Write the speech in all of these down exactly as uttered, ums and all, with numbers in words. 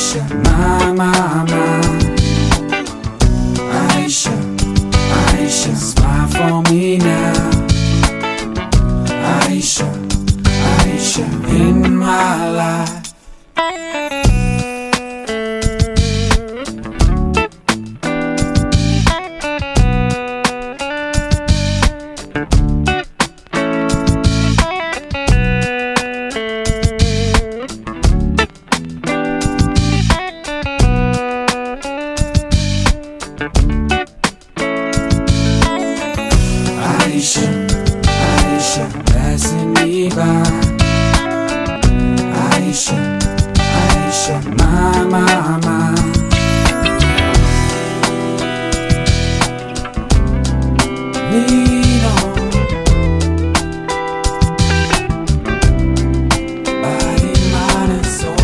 Aisha, my, my, my. Aisha, Aisha, smile for me now. Aisha, Aisha, in my life. Aisha, Aisha, passing me by. Aisha, Aisha, my, my, my. Lean on, body, mind, and soul.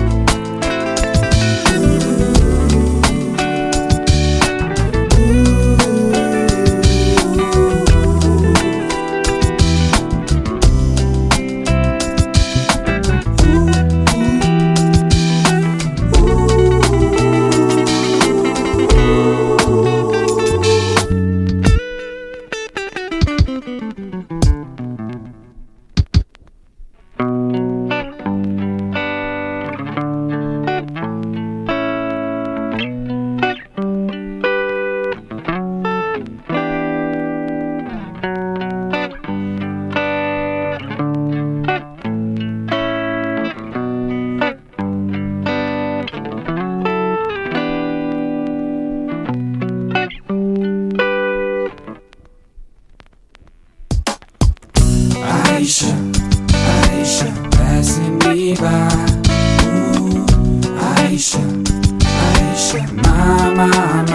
Aisha, Aisha, passing me by. Ooh, Aisha, Aisha, my, my, my.